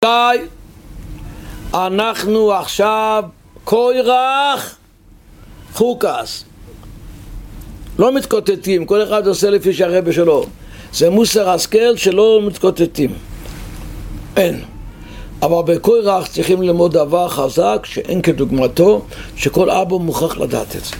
אנחנו עכשיו קוירח חוקס, לא מתקוטטים, כל אחד עושה לפי שהרבא שלו. זה מוסר השכל שלא מתקוטטים, אין. אבל בקוירח צריכים ללמוד דבר חזק שאין כדוגמתו, שכל אבא מוכרח לדעת את זה.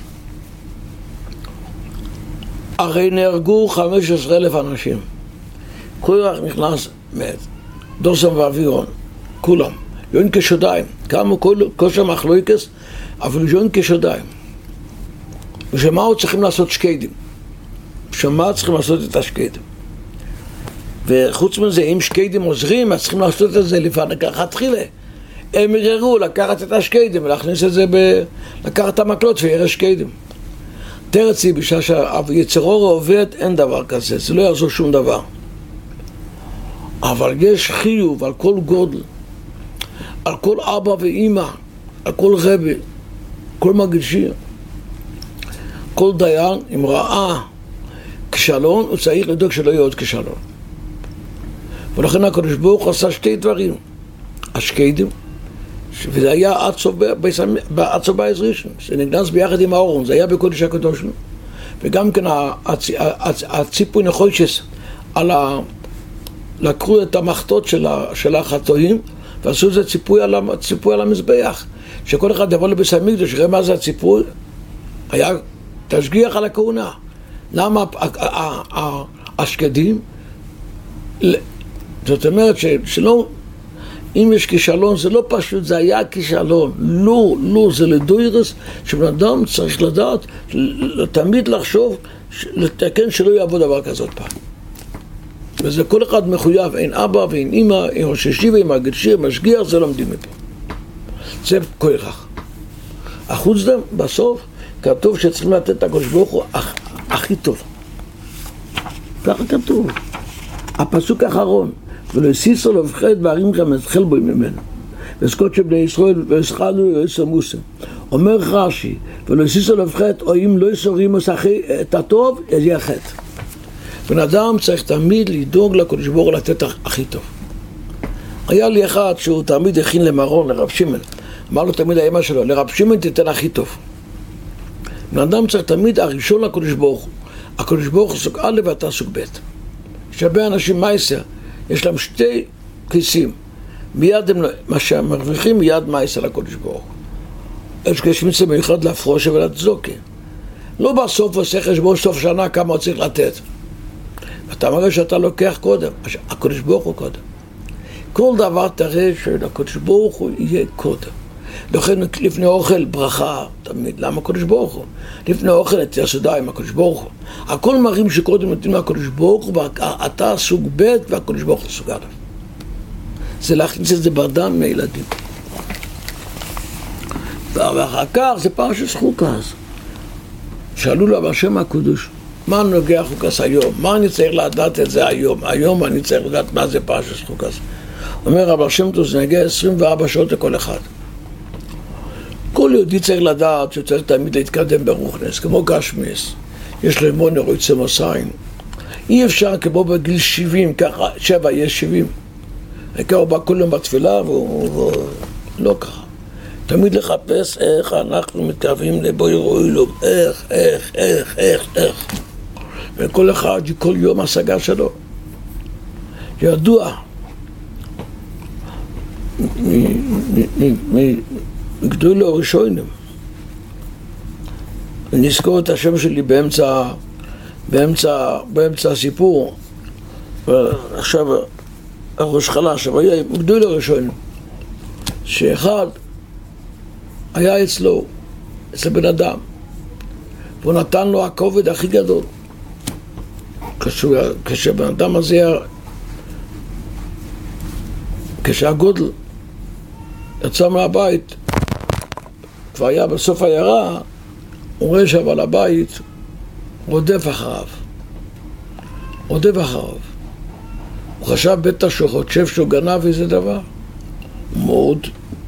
הרי נהרגו 15,000 אנשים, קוירח נכנס מת, דוסם ואבירון, כולם יוין כשודיים, כמה כל שם מחלוקס, אבל יוין כשודיים. ושמה עוד צריכים לעשות שקדים, שמה צריכים לעשות את השקדים, וחוץ מזה אם שקדים עוזרים אז צריכים לעשות את זה לפני ככה תחילה. הם יגררו לקחת את השקדים ולהכניס את זה לקחת את המקלות ויראה שקדים. תרצי בשעה שהיצרור עובד אין דבר כזה, זה לא יעזור שום דבר. אבל יש חיוב על כל גודל, על כל אבא ואמא, על כל רבי, כל מגישיר, כל דיין, אם ראה כישלון, הוא צריך לדאוג שלא יהיה עוד כישלון. ולכן הקדוש ברוך הוא עשה שתי דברים, השקדים, וזה היה עד סוף בייס ראשון, זה נגנז ביחד עם האורון, זה היה בקודש הקדוש, וגם כן הציפוי נחושס על לקחו את המחתות של החטאים ועשו את זה ציפוי על המזבח, שכל אחד יבוא לבית המקדש שיראה מה זה הציפוי, היה תשגיח על הכהונה. למה השקדים? זאת אומרת שלא, אם יש כישלון זה לא פשוט, זה היה כישלון, לא, זה לדוירס שבן אדם צריך לדעת תמיד לחשוב לתקן שלא יעבוד דבר כזאת פעם. וזה כל אחד מחויב, אין אבא ואין אמא, אין ראש ישיבה, אין מגדשיר, משגיח, זה לומדים מפה. זה קוירח. החוץ דם, בסוף, כתוב שצריכים לתת את הקדוש ברוך הוא הכי טוב. ככה כתוב. הפסוק האחרון, ולא סיסו לבחד בערים גם אתחל בו ממנו. וזכות שבני ישראל והשחלו יועסו מוסה. אומר רש"י, ולא סיסו לבחד, או אם לא יסורים את הטוב, אז יהיה חטא. בן אדם צריך תמיד לדאוג לקדוש ברוך הוא לתת הכי טוב. היה לי אחד שהוא תמיד הכין למרון, לרב שמעון. אמר לו תמיד האמא שלו, לרב שמעון תיתן הכי טוב. בן אדם צריך תמיד הראשון לקדוש ברוך הוא. הקדוש ברוך הוא סוג א' ואתה סוג ב'. יש הרבה אנשים מייסר, יש להם שתי כיסים. מיד הם, מה שהם מרוויחים, מיד מייסר לקדוש ברוך הוא. יש כשמצא מיוחד להפרושה ולצדוקה. לא בסוף עושה חשבון סוף שנה כמה הוא צריך לתת. אתה מראה שאתה לוקח קודם, הקדוש ברוך הוא קודם. כל דבר תראה שהקדוש ברוך הוא יהיה קודם. לכן לפני אוכל ברכה תמיד, למה הקדוש ברוך הוא? לפני אוכל את יסודה עם הקדוש ברוך הוא. הכל מראים שקודם נותנים לקדוש ברוך הוא, ואתה סוג ב' והקדוש ברוך הוא סוג א'. זה להכניס את זה באדם מילדים. ואחר כך זה פרשת חוקס. שאלו לו בשם הקדוש, מה נוגע חוקס היום? מה אני צריך לדעת את זה היום? היום אני צריך לדעת מה זה פרשת חוקס. אומר רב שם טוב, זה נגיע 24 שעות לכל אחד. כל יהודי צריך לדעת שצריך תמיד להתקדם ברוחנס, כמו גשמיס. יש לו אמונה רוצה מוסיים. אי אפשר כמו בגיל 70, ככה 7 יש 70. ככה הוא בא כל יום בתפילה והוא לא ככה. תמיד לחפש איך אנחנו מתקרבים לבוי רואילו, איך. וכל אחד כל יום השגה שלו. ידוע מגדולי הראשונים. ונזכור את השם שלי באמצע הסיפור. ועכשיו הראש חלש, אבל היה מגדולי הראשונים. שאחד היה אצל בן אדם, והוא נתן לו הכובד הכי גדול. כשבן אדם הזה היה, כשהגודל יצא מהבית, כבר היה בסוף העיירה, הוא רואה שבעל הבית רודף אחריו. הוא חשב בטח שהוא חושב שהוא גנב איזה דבר. מאוד.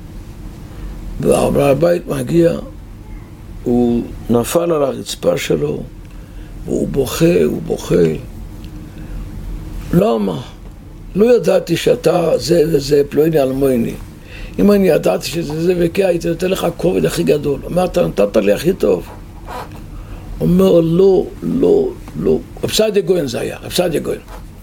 ובעל הבית מגיע, הוא נפל על הרצפה שלו, והוא בוכה. למה? לא ידעתי שאתה זה וזה פלויני אלמויני. אם אני ידעתי שזה זה וכי הייתי נותן לך כובד הכי גדול. אומר, אתה נתת לי הכי טוב. אומר, לא, לא, לא. רב סעדיה גויין זה היה, רב סעדיה גויין.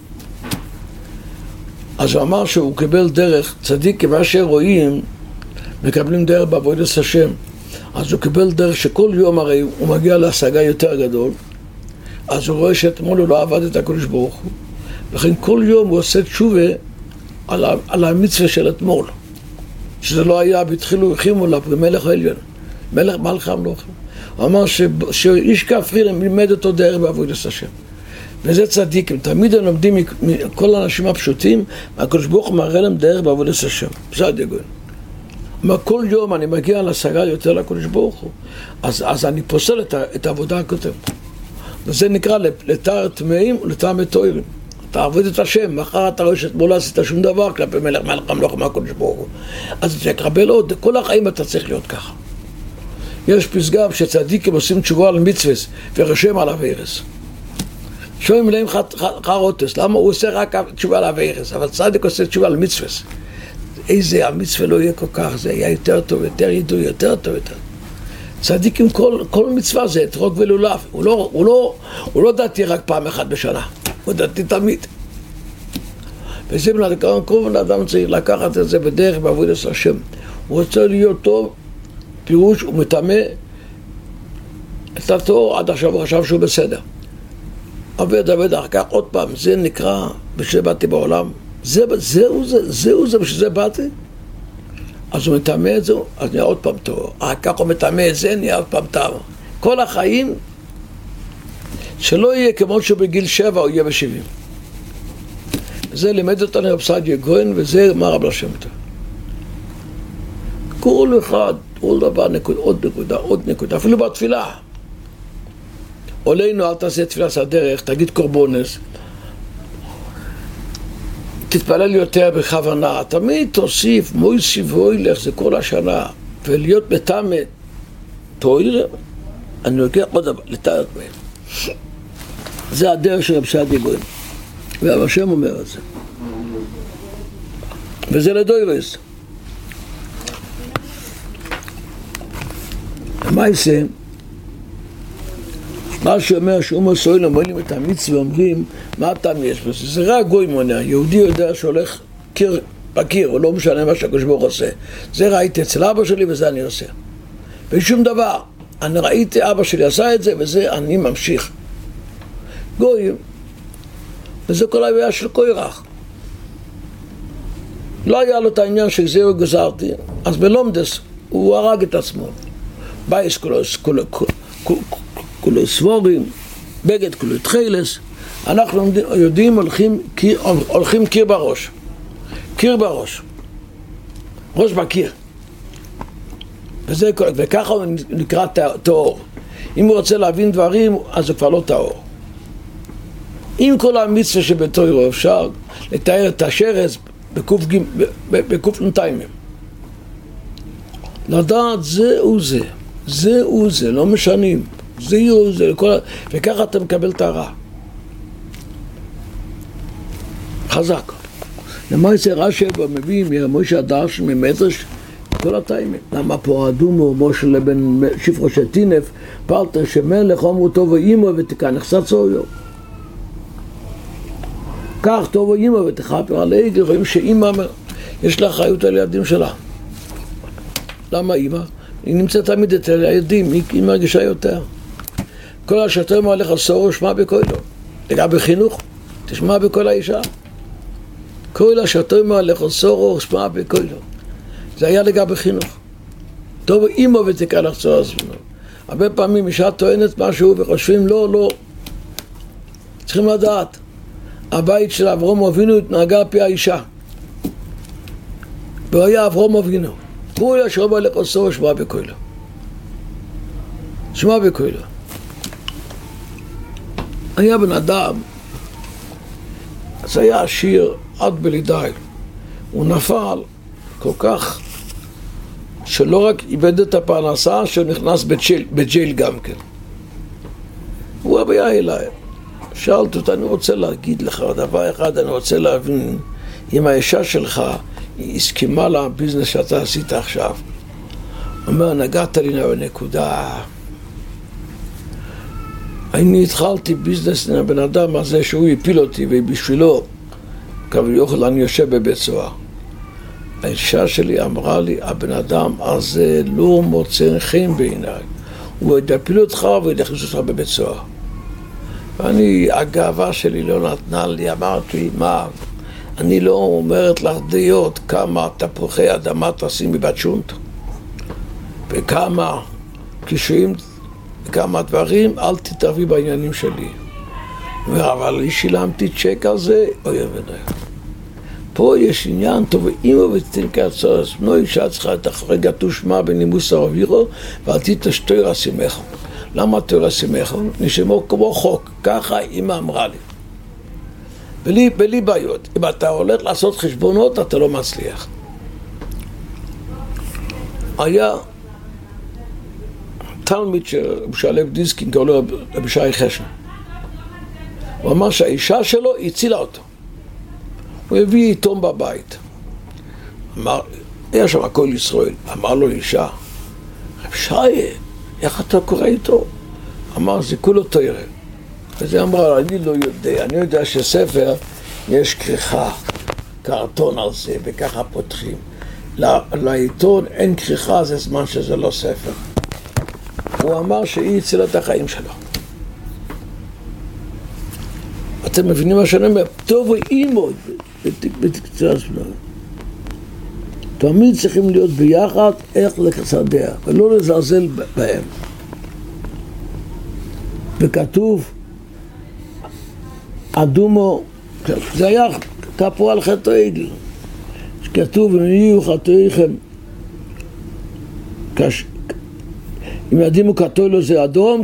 אז הוא אמר שהוא קיבל דרך, צדיק כמה שרואים, מקבלים דרך בעבודת השם. אז הוא קיבל דרך שכל יום הרי הוא מגיע להשגה יותר גדול, אז הוא רואה שאתמול הוא לא עבד את הקדוש ברוך הוא, לכן כל יום הוא עושה תשובה על המצווה של אתמול, שזה לא היה, בתחילו הכימו לה במלך העליון, מלך מלך המלוכים. הוא אמר שאיש כפרי לימד אותו דרך בעבודת השם. וזה צדיקים, תמיד הם לומדים מכל האנשים הפשוטים, הקדוש ברוך הוא מראה להם דרך בעבודת השם. בסדר גויין. אבל כל יום אני מגיע להשגה יותר לקדוש ברוך הוא, אז אני פוסל את העבודה הכותב. וזה נקרא לתאר טמאים ולטעמי טהורים. אתה עבוד את השם, מחר אתה רואה שאתמול לא עשית שום דבר כלפי מלך המלוכים הקדוש ברוך הוא. אז אתה תקבל עוד, כל החיים אתה צריך להיות ככה. יש פסגה שצדיקים עושים תשובה על מצווה ורשם על אביירס. שומעים להם חרוטס, למה הוא עושה רק תשובה על אביירס, אבל צדיק עושה תשובה על מצווה. איזה המצווה לא יהיה כל כך, זה יהיה יותר טוב, יותר ידוע, יותר טוב, יותר. צדיק עם כל מצווה זה אתרוג ולולב. הוא לא דתי רק פעם אחת בשנה, הוא דתי תמיד. וזה כל אדם צריך לקחת את זה בדרך בעבודת השם. הוא רוצה להיות טוב, פירוש הוא מטמא את התור, עד עכשיו הוא חשב שהוא בסדר. עבד אחר כך עוד פעם, זה נקרא בשביל באתי בעולם. זהו זה בשביל זה באתי. אז הוא מטמא את זה, אז נהיה עוד פעם טוב. כך הוא מטמא את זה, נהיה עוד פעם טוב. כל החיים, שלא יהיה כמו שהוא בגיל 7, הוא יהיה ב-70. זה לימד אותנו רב סעדיה גויין, וזה מה רב השם טוב. כל אחד, כל דבר, עוד נקודה, אפילו בתפילה. עולנו, אל תעשה תפילת הדרך, תגיד קורבונס. תתפלל יותר בכוונה, תמיד תוסיף מויסיף ואוילך, זה כל השנה, ולהיות בטמא תויר, אני לוקח עוד דבר, לתאר בהם. זה הדרך של רב סעדיה גויין, והרב השם אומר את זה. וזה לדוירס. מה יעשה? מה שאומר שהוא מסויל אומרים את המצווה ואומרים מה הטעם יש בזה? זה רק גוי מונע. יהודי יודע שהולך קיר בקיר, הוא לא משנה מה שהקדוש ברוך הוא עושה. זה ראיתי אצל אבא שלי וזה אני עושה. ושום דבר. אני ראיתי אבא שלי עשה את זה וזה אני ממשיך. גויים. וזה כל הבעיה של קוירח. לא היה לו את העניין שגזירו גזרתי, אז בלומדס הוא הרג את עצמו. בייס כולו סבורים, בגד כולו תחילס, אנחנו יודעים הולכים קיר בראש. קיר בראש. ראש בקיר. וככה הוא נקרא תאור. אם הוא רוצה להבין דברים, אז זה כבר לא תאור. עם כל המצווה שבתוירו אפשר לתאר את השרץ בקוף נתיימים. לדעת זהו זה, לא משנים. זהו זה, וככה אתה מקבל את הרע. חזק. למה יצא רש"י מביא משה הדרש ממדרש כל התיימים. למה פה אדומו משה לבן שפרו של טינף פלטר שמלך אמרו טוב ואימו ותקע נחסצו יום. כך טוב ואימו ותכפר על עגל, רואים שאימא יש לה אחריות על הילדים שלה. למה אימא? היא נמצאת תמיד את הילדים, היא מרגישה יותר. כל השתר מהלך הסורו שמע בקולו. לגבי חינוך, תשמע בקול האישה. כל השתר מהלך הסורו שמע בקולו. זה היה לגבי חינוך. טוב אימא ותקע לחצור עצמנו. הרבה פעמים אישה טוענת משהו וחושבים לא. צריכים לדעת. הבית של אברהם אבינו התנהגה פי האישה. והוא היה אברהם אבינו. כל השתר מהלך הסורו שמע בקולו. שמע בקולו. היה בן אדם, אז היה עשיר עד בלידי. הוא נפל כל כך שלא רק איבד את הפרנסה, שהוא נכנס בג'ייל גם כן. הוא היה אליי. שאלת אותי, אני רוצה להגיד לך דבר אחד, אני רוצה להבין אם האישה שלך הסכימה לביזנס שאתה עשית עכשיו, אומר, נגעת לי בנקודה. אני התחלתי ביזנס עם הבן אדם הזה שהוא הפיל אותי, ובשבילו, כביכול אני יושב בבית סוהר. האישה שלי אמרה לי, הבן אדם הזה לא מוצא חן בעיניי. הוא יפיל אותך ויכניס אותך בבית סוהר. ואני, הגאווה שלי לא נתנה לי, אמרתי, מה? אני לא אומרת לך דעות כמה תפוחי אדמה תשים בבת שונט, וכמה קישואים, וכמה דברים, אל תתערבי בעניינים שלי. אבל אני שילמתי צ'ק על זה, אוי אבנאי. פה יש עניין טוב, אימא ותינקת צורס, נו אישה צריכה את החרגה תושמה בנימוס הרבירו, ואל תתשתויר הסימכו. למה תויר הסימכו? נשמור כמו חוק, ככה אימא אמרה לי. בלי בעיות, אם אתה הולך לעשות חשבונות, אתה לא מצליח. היה תלמיד שבשלב דיסקין, קראו לו בשי חשן. הוא אמר שהאישה שלו הצילה אותו. הוא הביא עיתון בבית. אמר, היה שם הכל ישראל. אמר לו אישה, רב שי, איך אתה קורא איתו? אמר, זה כולו תוירה. וזה אמר, אני לא יודע. אני יודע שספר יש כריכה, קרטון על זה, וככה פותחים. לעיתון אין כריכה, זה זמן שזה לא ספר. הוא אמר שהיא הצילה את החיים שלו. אתם מבינים מה שאני אומר? טוב ואימו, בתקצר שלנו. תמיד צריכים להיות ביחד איך לסדר, ולא לזלזל בהם. וכתוב, אדומו, זה היה כפו על חטא העגל. שכתוב, אם יהיו חטאיכם, אם ידימו כתוב לו זה אדום,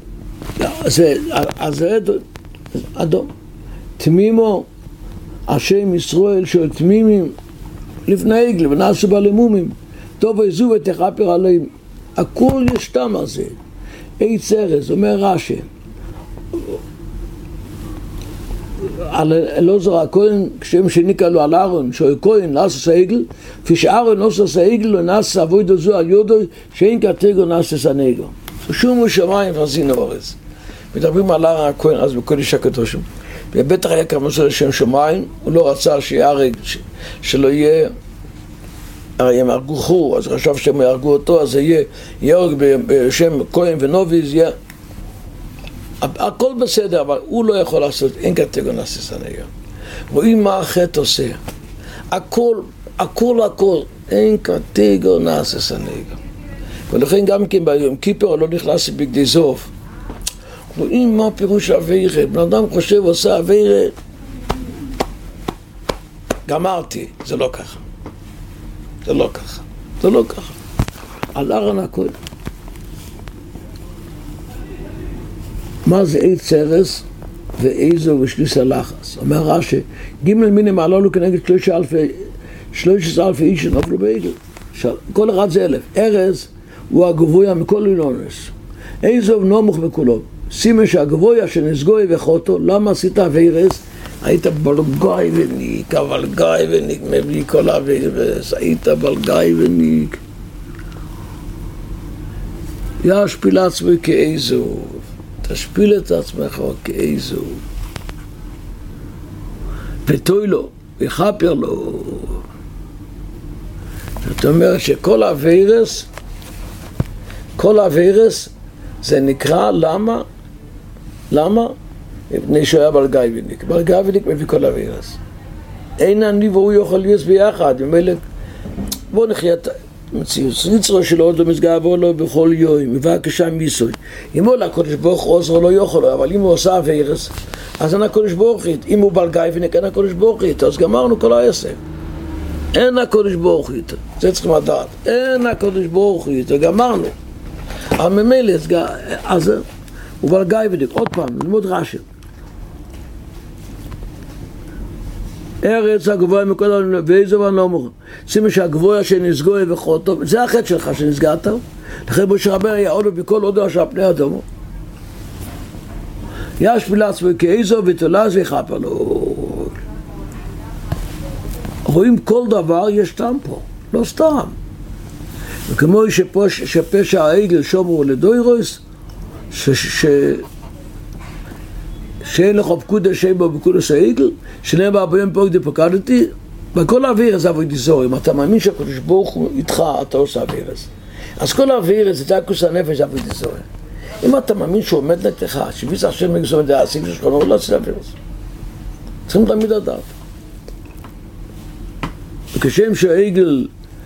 אז זה אדום. תמימו, השם ישראל של תמימים, לפני עגל, ונעשו בלמומים, טוב ויזו ותכפר עליהם. הכל יש טעם על זה. עץ ארז, אומר רש"י, על אלעזר הכהן, כשם שניקה לו על אהרון, שהוא כהן נעשה העגל, כפי שאהרון נעשה העגל, ונעשה עבודה זו על יודו, שאין כתגו נעשה הנגו. שומו שמיים ועשינו אורץ. מדברים על אהרון הכהן אז בקודש הקדושים. ובטח היה כמוסר לשם שמיים, הוא לא רצה שיהרג, שלא יהיה, הרי הם הרגו חור, אז חשב שהם יהרגו אותו, אז יהיה יהרג בשם כהן ונוביז, יהיה הכל בסדר, אבל הוא לא יכול לעשות, אין כתגו נעשה סנגה. רואים מה החטא עושה. הכל, אין כתגו נעשה סנגה. ולכן גם כן ביום כיפר לא נכנס בגדי זוב. רואים מה פירוש עבירה. בן אדם חושב עושה עבירה, גמרתי, זה לא ככה. זה לא ככה. על אהרון הכהן. מה זה עץ ארז ואיזו ושליס הלחס? אומר רש"י, ג' מיני מעלו כנגד 13,000 איש שנפלו בעגל. כל אחד זה 1,000. ארז הוא הגבוה מכל אינונס. איזו נמוך מכולו. סימן שהגבוה שנסגוי וחוטו, למה עשית עבירס? היית בלגאי וניק, אבל גאי וניק מביא כל עבירס, היית בלגאי וניק. ישפיל עצמי כאיזו. תשפיל את עצמך כאיזו, ותוי לו, ויחפר לו. זאת אומרת שכל הווירס, זה נקרא, למה? מפני שהוא היה בלגאי וניק. בלגאי וניק מביא כל הווירס. אין אני והוא יכול להיות ביחד. בוא נחיה את מציאות. ניצרו שלו עוד לא מסגר בו לו בכל יום, מבקשה מיסוי. אם הוא לקודש ברוך עוזרו לא יכול לו, אבל אם הוא עושה הווירס, אז אין הקודש ברוך הוא. אם הוא בלגאי וניק, אין הקודש ברוך הוא. אז גמרנו כל העסק. אין הקודש ברוך הוא. זה צריכים לדעת. אין הקודש ברוך הוא. גמרנו. אבל ממילא, אז הוא בלגאי וניק. עוד פעם, ללמוד רש"י. ארץ הגבוה מכל העולם, ואיזו ונאמר, שימו שהגבוה שנסגוי וחוטו, זה החטא שלך שנסגעת, לכן משה רבנו היה עולו בכל עודו אשר פני אדמו. ישפיל עצמו כאיזו ותולז ויחפר לו. רואים כל דבר יש טעם פה, לא סתם. וכמו שפשע העגל שומרו לדוירוס, שאין לך פקודה שאין בו בקודש העגל, שנאמר ביום פרק דפקדתי, בכל האוויר זה עבוד יזור. אם אתה מאמין שהקדוש ברוך הוא איתך, אתה עושה אוויר הזה. אז כל האוויר זה דקוס הנפש עבוד יזור. אם אתה מאמין שהוא עומד נגדך, שביס השם מגזור את העשיב שלך, לא עושה אוויר הזה. צריכים תמיד לדעת. וכשם שהעגל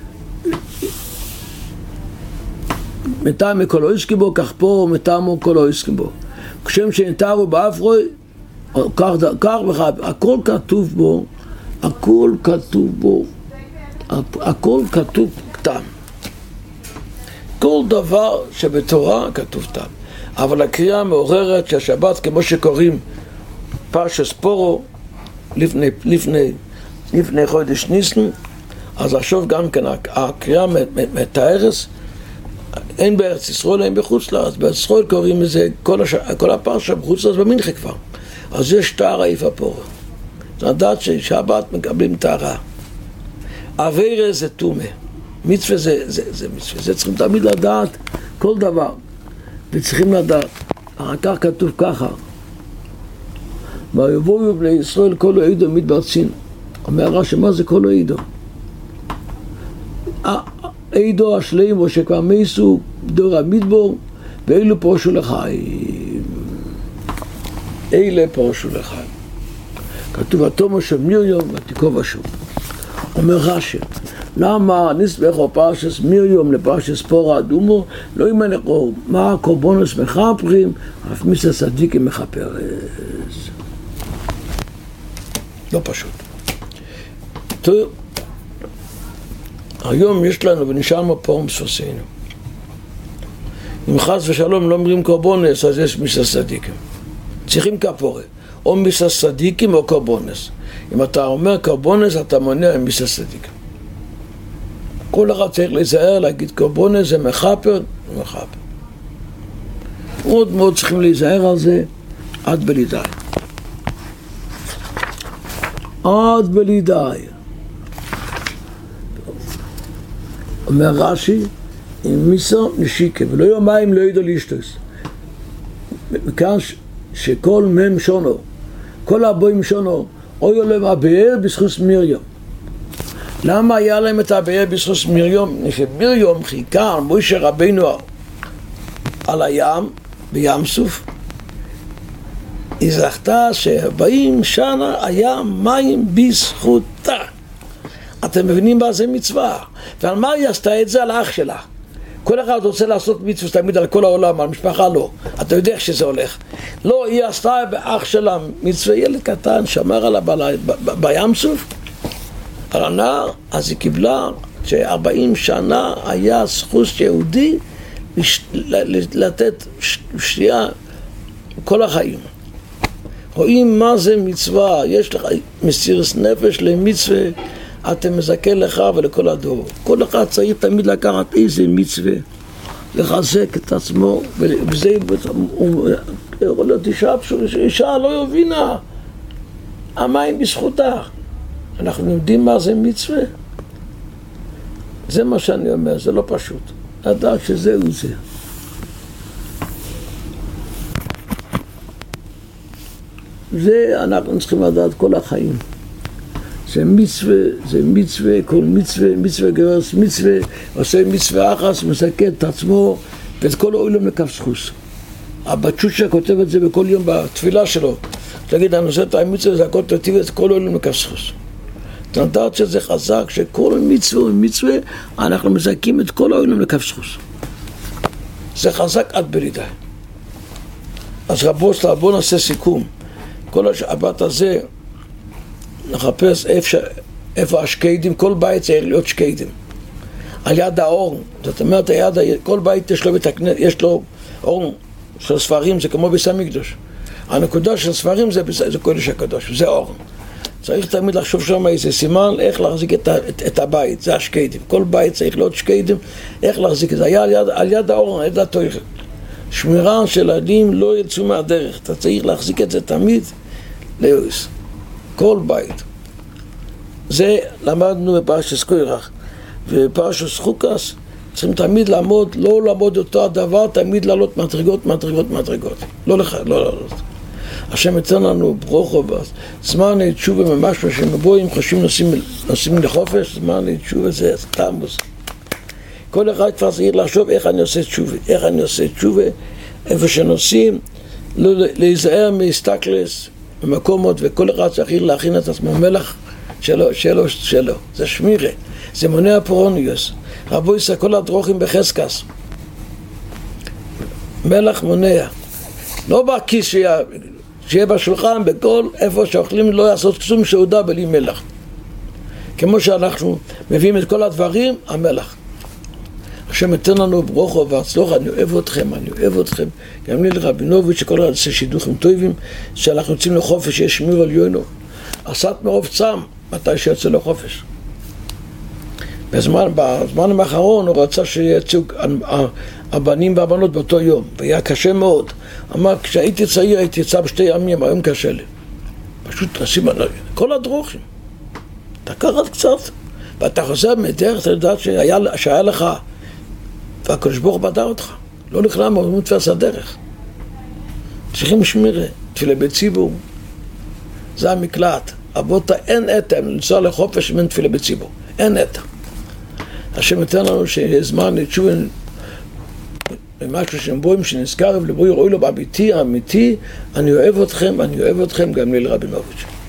מטעם כל העסקים בו, כך פה מטעמו כל העסקים בו. כשם שנתארו באפרוי, כך וכך, הכל כתוב בו, הכל כתוב בו, הכל כתוב טעם. כל דבר שבתורה כתוב טעם. אבל הקריאה מעוררת שהשבת, כמו שקוראים פרשת פורו, לפני חודש ניסן, אז עכשיו גם כן הקריאה מתארת, אין בארץ ישראל, אין בחוץ לארץ. בארץ ישראל קוראים לזה, כל הפרשה בחוץ לארץ במנחה כבר. אז יש טהרה איפה פורה. זה לדעת ששבת מקבלים טהרה. עבירה זה תומה. מצווה זה מצווה. זה צריכים תמיד לדעת כל דבר. וצריכים לדעת. אחר כך כתוב ככה. ויבואו בני ישראל כל העידו מתברצין. אומר רש"י, מה זה כל העידו? עידו השלעים או שכבר מייסו דור המדבור ואילו פרשו לחיים. אלה פרשו לחיים. כתוב התומו של מיריום ותיקוב השום. אומר רש"י, למה נסבכו פרשס מיריום לפרשס פורה אדומו לא ימנקו מה קורבנוס מחפרים אף מיסה צדיקים מחפרס. לא פשוט. טוב, היום יש לנו ונשארנו פה מספסינו. אם חס ושלום לא אומרים קורבנס, אז יש מיסה צדיקים. צריכים כפורה, או מיסה צדיקים או קורבנס. אם אתה אומר קורבנס, אתה מונע מיסה צדיקים. כל אחד צריך להיזהר, להגיד קורבנס זה מחפר, זה מחפר. מאוד מאוד צריכים להיזהר על זה, עד בלי די. עד בלי די. אומר רש"י, עם מיסו נשיקה, ולא יומיים לא ידעו להשתוס. מכאן שכל מם שונו, כל הבוים שונו, אוי להם הבאר בזכות מיריום. למה היה להם את הבאר בזכות מיריום? כשמיריום חיכה משה רבינו על הים, בים סוף, היא זכתה ש40 שנה היה מים בזכותה. אתם מבינים מה זה מצווה? ועל מה היא עשתה את זה? על האח שלה. כל אחד רוצה לעשות מצווה תמיד על כל העולם, על משפחה לא. אתה יודע איך שזה הולך. לא, היא עשתה באח שלה מצווה, ילד קטן, שמר עליו בים סוף, על הנער, אז היא קיבלה ש40 שנה היה זכות יהודי לתת שתייה כל החיים. רואים מה זה מצווה, יש לך מסירות נפש למצווה, אתם מזכה לך ולכל הדור. כל אחד צריך תמיד לקחת איזה מצווה, לחזק את עצמו, וזה יכול להיות אישה לא יבינה, המים בזכותה. אנחנו יודעים מה זה מצווה? זה מה שאני אומר, זה לא פשוט. לדעת שזהו זה. זה אנחנו צריכים לדעת כל החיים. זה מצווה, כל מצווה גרס מצווה, עושה מצווה אחת, מסכן את עצמו ואת כל העולם לכף זכוס. הבת שושה כותב את זה בכל יום בתפילה שלו. תגיד, אני עושה את המצווה, זה הכל תטיב את כל העולם לכף זכוס. אתה יודעת שזה חזק, שכל מצווה, אנחנו מזכים את כל העולם לכף זכוס. זה חזק עד בלי די. אז רבוסלה, בוא נעשה סיכום. כל השבת הזה נחפש איפה השקדים, כל בית צריך להיות שקדים. על יד האור, זאת אומרת, כל בית יש לו אור של ספרים, זה כמו ביס המקדוש. הנקודה של ספרים זה קודש הקדוש, זה אור. צריך תמיד לחשוב שם איזה סימן, איך להחזיק את הבית, זה השקדים. כל בית צריך להיות שקדים, איך להחזיק את זה. על יד האור, על יד התויכל. שמירה של ילדים לא יצאו מהדרך, אתה צריך להחזיק את זה תמיד ליוס. כל בית. זה למדנו בפרשת קורח. ובפרשת חוקס צריכים תמיד לעמוד, לא לעמוד אותו הדבר, תמיד לעלות מדרגות, מדרגות, מדרגות. לא לעלות. השם ייתן לנו ברוכו זמן תשובה ממש מה שמבואים חושבים נוסעים לחופש, זמן תשובה זה תמוז. כל אחד כבר צריך לחשוב איך אני עושה תשובה, איך אני עושה תשובה, איפה שנוסעים, להיזהר מסתכלס במקומות, וכל אחד צריך להכין את עצמו מלח שלו, זה שמירה, זה מונע פורוניוס. רבו יסע כל הדרוכים בחסקס, מלח מונע, לא בכיס שיהיה בשולחן, בכל איפה שאוכלים לא לעשות שום סעודה בלי מלח, כמו שאנחנו מביאים את כל הדברים, המלח. השם ייתן לנו ברוכו והצלחה, אני אוהב אתכם, גם לי לרבינוביץ' שכל אחד עושה שידוכים טובים, שאנחנו יוצאים לחופש, יש שמיר על יונו, עשת מרוב צם, מתי שיוצא לחופש. בזמן האחרון הוא רצה שיצאו הבנים והבנות באותו יום, והיה קשה מאוד. אמר, כשהייתי צעיר הייתי יצא בשתי ימים, היום קשה לי. פשוט תשים כל הדרוכים. אתה קראת קצת, ואתה חוזר מדרך, אתה יודעת שהיה לך, והקדוש ברוך הוא בדר אותך. לא נכנע מתפס הדרך. צריכים שמירה, תפילה בציבור. זה המקלט. אבותה אין אתם לנסוע לחופש מן תפילה בציבור. אין אתם. השם ייתן לנו שיהיה זמן לתשובה למשהו שהם בואים שנזכר ולבואי רואי לו באמיתי, אני אוהב אתכם, גם ליל רבינוביץ'.